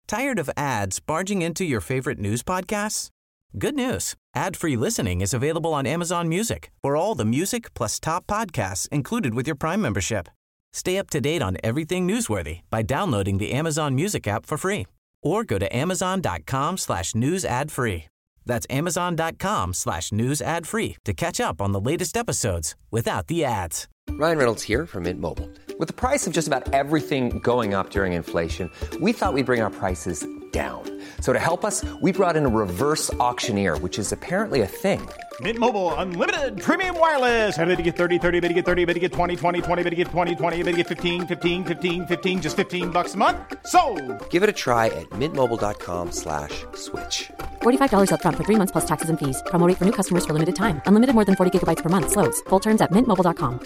Tired of ads barging into your favorite news podcasts? Good news. Ad-free listening is available on Amazon Music for all the music plus top podcasts included with your Prime membership. Stay up to date on everything newsworthy by downloading the Amazon Music app for free or go to amazon.com/news ad free. That's amazon.com/news ad free to catch up on the latest episodes without the ads. Ryan Reynolds here from Mint Mobile. With the price of just about everything going up during inflation, we thought we'd bring our prices down. So to help us, we brought in a reverse auctioneer, which is apparently a thing. Mint Mobile Unlimited Premium Wireless. How to get 30, 30, bit to get 30, bit to get 20, 20, 20, bit to get 20, 20, bit to get 15, 15, 15, 15, just $15 a month? Sold! Give it a try at mintmobile.com/switch. $45 up front for 3 months plus taxes and fees. Promo rate for new customers for limited time. Unlimited more than 40 gigabytes per month. Slows full terms at mintmobile.com.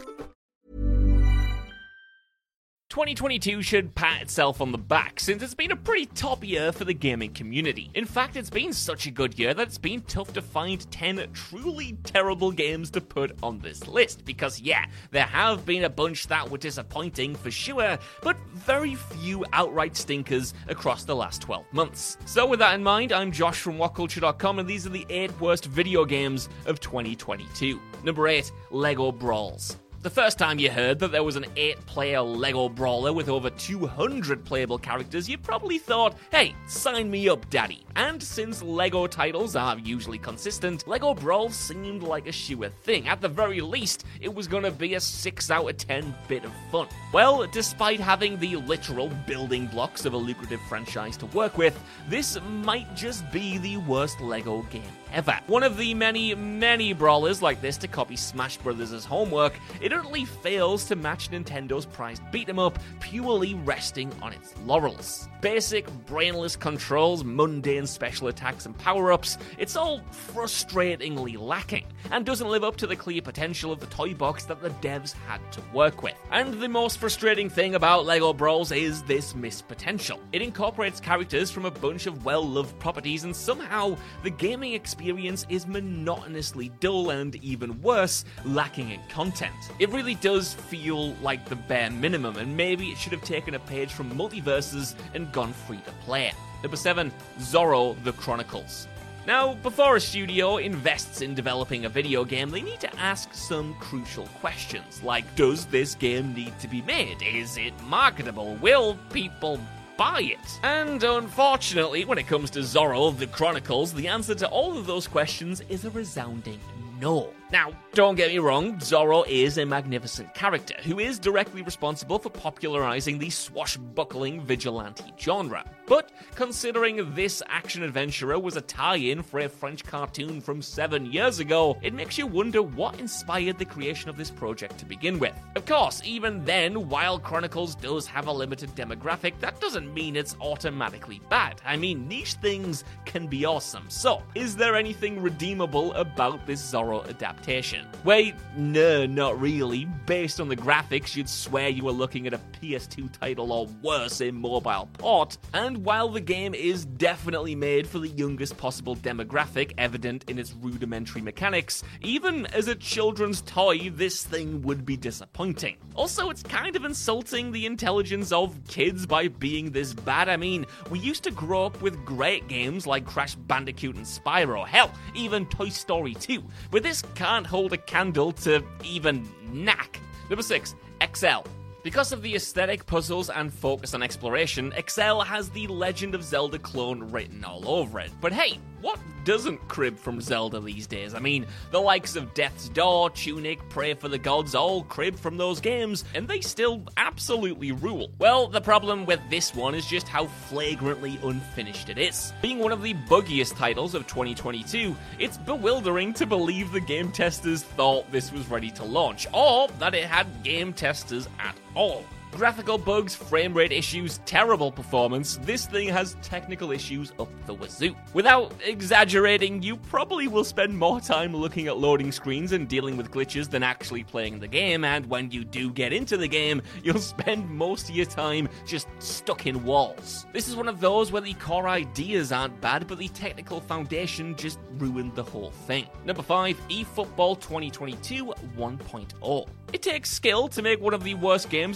2022 should pat itself on the back, since it's been a pretty top year for the gaming community. In fact, it's been such a good year that it's been tough to find 10 truly terrible games to put on this list, because yeah, there have been a bunch that were disappointing for sure, but very few outright stinkers across the last 12 months. So with that in mind, I'm Josh from WhatCulture.com, and these are the 8 worst video games of 2022. Number 8, LEGO Brawls. The first time you heard that there was an 8-player LEGO brawler with over 200 playable characters, you probably thought, hey, sign me up, daddy. And since LEGO titles are usually consistent, LEGO Brawls seemed like a sure thing. At the very least, it was gonna be a 6 out of 10 bit of fun. Well, despite having the literal building blocks of a lucrative franchise to work with, this might just be the worst LEGO game ever. One of the many brawlers like this to copy Smash Bros. As homework, it utterly fails to match Nintendo's prized beat-em-up, purely resting on its laurels. Basic, brainless controls, mundane special attacks and power-ups, it's all frustratingly lacking, and doesn't live up to the clear potential of the toy box that the devs had to work with. And the most frustrating thing about LEGO Brawls is this missed potential. It incorporates characters from a bunch of well-loved properties, and somehow the gaming experience is monotonously dull and, even worse, lacking in content. It really does feel like the bare minimum, and maybe it should have taken a page from Multiverses and gone free to play. Number 7, Zorro the Chronicles. Now, before a studio invests in developing a video game, they need to ask some crucial questions, like, does this game need to be made? Is it marketable? Will people buy it? And unfortunately, when it comes to Zorro the Chronicles, the answer to all of those questions is a resounding no. Now, don't get me wrong, Zorro is a magnificent character who is directly responsible for popularizing the swashbuckling vigilante genre. But considering this action adventurer was a tie-in for a French cartoon from 7 years ago, it makes you wonder what inspired the creation of this project to begin with. Of course, even then, while Chronicles does have a limited demographic, that doesn't mean it's automatically bad. I mean, niche things can be awesome. So, is there anything redeemable about this Zorro adaptation? Wait, no, not really. Based on the graphics, you'd swear you were looking at a PS2 title or worse, a mobile port. And while the game is definitely made for the youngest possible demographic, evident in its rudimentary mechanics, even as a children's toy, this thing would be disappointing. Also, it's kind of insulting the intelligence of kids by being this bad. I mean, we used to grow up with great games like Crash Bandicoot and Spyro, hell, even Toy Story 2, but this can't hold a candle to even Knack. Number 6, XL. Because of the aesthetic, puzzles, and focus on exploration, XL has the Legend of Zelda clone written all over it. But hey, what doesn't crib from Zelda these days? I mean, the likes of Death's Door, Tunic, Pray for the Gods all crib from those games, and they still absolutely rule. Well, the problem with this one is just how flagrantly unfinished it is. Being one of the buggiest titles of 2022, it's bewildering to believe the game testers thought this was ready to launch, or that it had game testers at all. Graphical bugs, frame rate issues, terrible performance, this thing has technical issues up the wazoo. Without exaggerating, you probably will spend more time looking at loading screens and dealing with glitches than actually playing the game, and when you do get into the game, you'll spend most of your time just stuck in walls. This is one of those where the core ideas aren't bad, but the technical foundation just ruined the whole thing. Number 5, eFootball 2022 1.0. It takes skill to make one of the worst games of 2022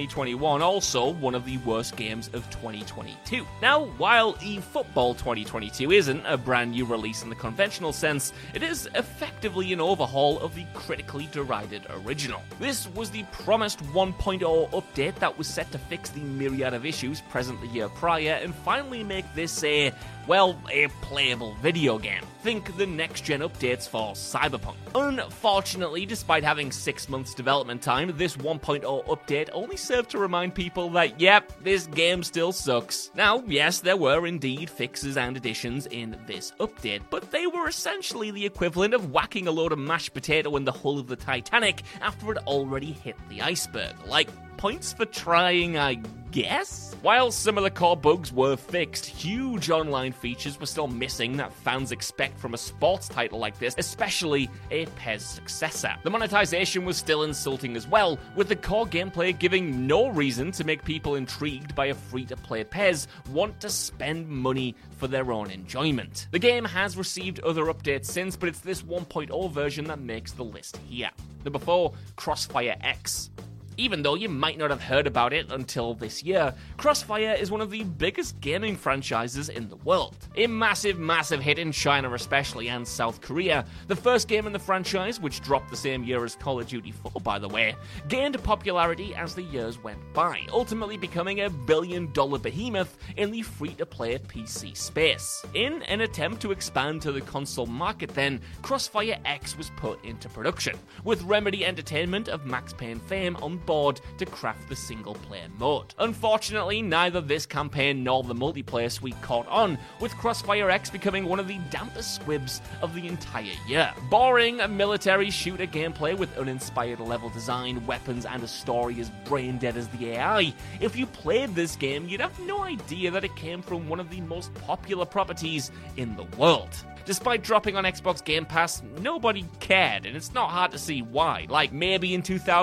2021 also one of the worst games of 2022. Now, while eFootball 2022 isn't a brand new release in the conventional sense, it is effectively an overhaul of the critically derided original. This was the promised 1.0 update that was set to fix the myriad of issues present the year prior and finally make this a playable video game. Think the next-gen updates for Cyberpunk. Unfortunately, despite having 6 months development time, this 1.0 update only served to remind people that, yep, this game still sucks. Now, yes, there were indeed fixes and additions in this update, but they were essentially the equivalent of whacking a load of mashed potato in the hull of the Titanic after it already hit the iceberg. Like, points for trying, I guess? While some of the core bugs were fixed, huge online features were still missing that fans expect from a sports title like this, especially a PES successor. The monetization was still insulting as well, with the core gameplay giving no reason to make people intrigued by a free-to-play PES want to spend money for their own enjoyment. The game has received other updates since, but it's this 1.0 version that makes the list here. Number 4, Crossfire X. Even though you might not have heard about it until this year, Crossfire is one of the biggest gaming franchises in the world. A massive hit in China especially, and South Korea. The first game in the franchise, which dropped the same year as Call of Duty 4 by the way, gained popularity as the years went by, ultimately becoming a billion-dollar behemoth in the free-to-play PC space. In an attempt to expand to the console market then, Crossfire X was put into production, with Remedy Entertainment of Max Payne fame on board to craft the single-player mode. Unfortunately, neither this campaign nor the multiplayer suite caught on, with Crossfire X becoming one of the dampest squibs of the entire year. Boring military shooter gameplay with uninspired level design, weapons, and a story as brain-dead as the AI. If you played this game, you'd have no idea that it came from one of the most popular properties in the world. Despite dropping on Xbox Game Pass, nobody cared, and it's not hard to see why. Like, maybe in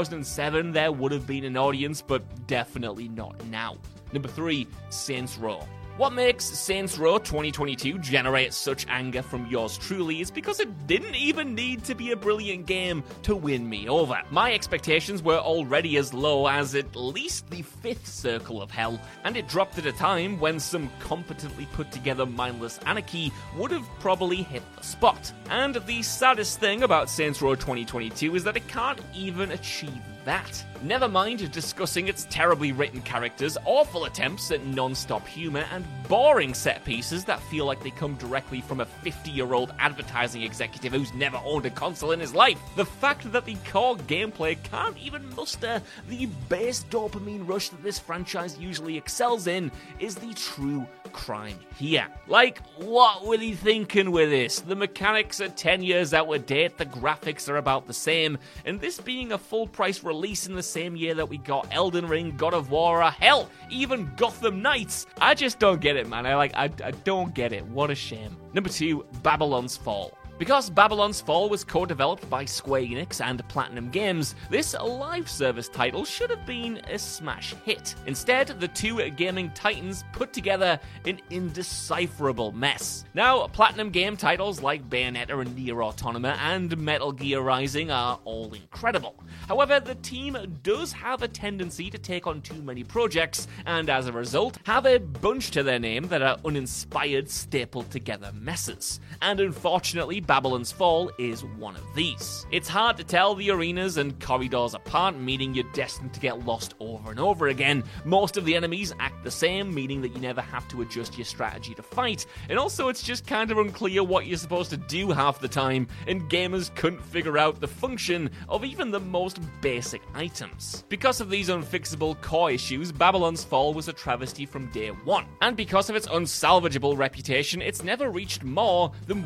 2007 there would have been an audience, but definitely not now. Number 3, Saints Row. What makes Saints Row 2022 generate such anger from yours truly is because it didn't even need to be a brilliant game to win me over. My expectations were already as low as at least the 5th Circle of Hell, and it dropped at a time when some competently put together mindless anarchy would have probably hit the spot. And the saddest thing about Saints Row 2022 is that it can't even achieve that. Never mind discussing its terribly written characters, awful attempts at non-stop humour, and boring set pieces that feel like they come directly from a 50-year-old advertising executive who's never owned a console in his life. The fact that the core gameplay can't even muster the base dopamine rush that this franchise usually excels in is the true crime here. Like, what were they thinking with this? The mechanics are 10 years out of date, the graphics are about the same, and this being a full-price release in the same year that we got Elden Ring, God of War, or hell, even Gotham Knights. I just don't get it, man. I don't get it. What a shame. Number 2, Babylon's Fall. Because Babylon's Fall was co-developed by Square Enix and Platinum Games, this live service title should have been a smash hit. Instead, the two gaming titans put together an indecipherable mess. Now, Platinum Game titles like Bayonetta and Nier Automata and Metal Gear Rising are all incredible. However, the team does have a tendency to take on too many projects, and as a result, have a bunch to their name that are uninspired, stapled together messes. And unfortunately, Babylon's Fall is one of these. It's hard to tell the arenas and corridors apart, meaning you're destined to get lost over and over again. Most of the enemies act the same, meaning that you never have to adjust your strategy to fight. And also, it's just kind of unclear what you're supposed to do half the time, and gamers couldn't figure out the function of even the most basic items. Because of these unfixable core issues, Babylon's Fall was a travesty from day one. And because of its unsalvageable reputation, it's never reached more than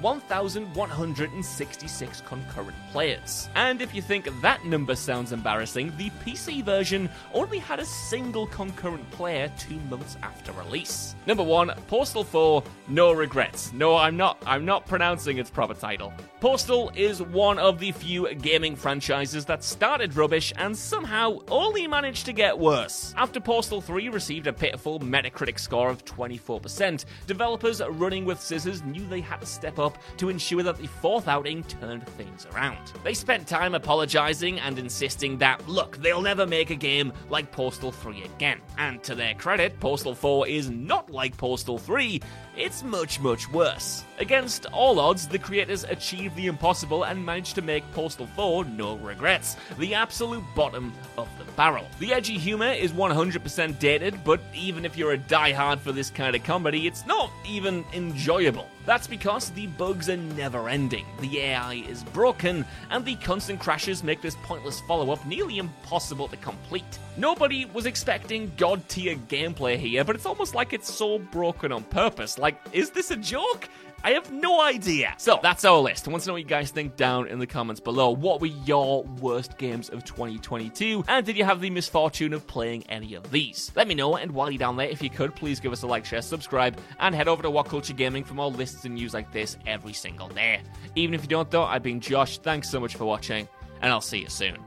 1,166 concurrent players. And if you think that number sounds embarrassing, the PC version only had a single concurrent player 2 months after release. Number 1, Postal 4, No Regrets. No, I'm not pronouncing its proper title. Postal is one of the few gaming franchises that started rubbish and somehow only managed to get worse. After Postal 3 received a pitiful Metacritic score of 24%, developers running with scissors knew they had to step up to ensure that the fourth outing turned things around. They spent time apologizing and insisting that, look, they'll never make a game like Postal 3 again. And to their credit, Postal 4 is not like Postal 3, it's much, much worse. Against all odds, the creators achieved the impossible and managed to make Postal 4 no regrets, the absolute bottom of the barrel. The edgy humor is 100% dated, but even if you're a diehard for this kind of comedy, it's not even enjoyable. That's because the bugs are never ending, the AI is broken, and the constant crashes make this pointless follow-up nearly impossible to complete. Nobody was expecting god-tier gameplay here, but it's almost like it's so broken on purpose. Like, is this a joke? I have no idea. So, that's our list. I want to know what you guys think down in the comments below. What were your worst games of 2022? And did you have the misfortune of playing any of these? Let me know, and while you're down there, if you could, please give us a like, share, subscribe, and head over to What Culture Gaming for more lists and news like this every single day. Even if you don't though, I've been Josh. Thanks so much for watching, and I'll see you soon.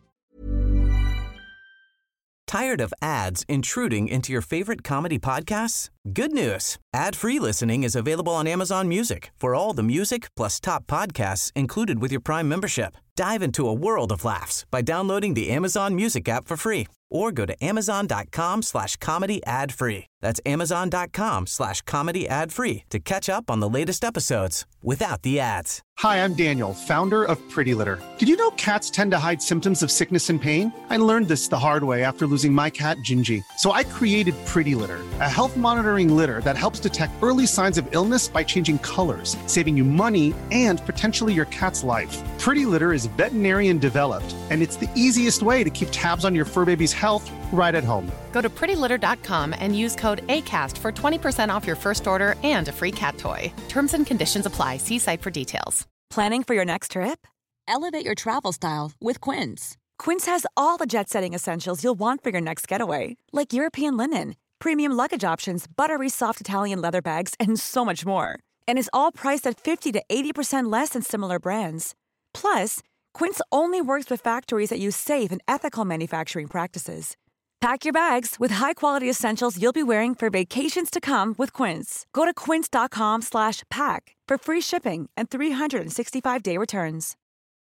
Tired of ads intruding into your favorite comedy podcasts? Good news. Ad-free listening is available on Amazon Music for all the music plus top podcasts included with your Prime membership. Dive into a world of laughs by downloading the Amazon Music app for free or go to amazon.com/comedy ad-free. That's amazon.com/comedy ad-free to catch up on the latest episodes without the ads. Hi, I'm Daniel, founder of Pretty Litter. Did you know cats tend to hide symptoms of sickness and pain? I learned this the hard way after losing my cat, Gingy. So I created Pretty Litter, a health monitoring litter that helps detect early signs of illness by changing colors, saving you money and potentially your cat's life. Pretty Litter is veterinarian developed, and it's the easiest way to keep tabs on your fur baby's health right at home. Go to prettylitter.com and use code ACAST for 20% off your first order and a free cat toy. Terms and conditions apply. See site for details. Planning for your next trip? Elevate your travel style with Quince. Quince has all the jet-setting essentials you'll want for your next getaway, like European linen, premium luggage options, buttery soft Italian leather bags, and so much more. And is all priced at 50 to 80% less than similar brands. Plus, Quince only works with factories that use safe and ethical manufacturing practices. Pack your bags with high-quality essentials you'll be wearing for vacations to come with Quince. Go to quince.com/pack for free shipping and 365-day returns.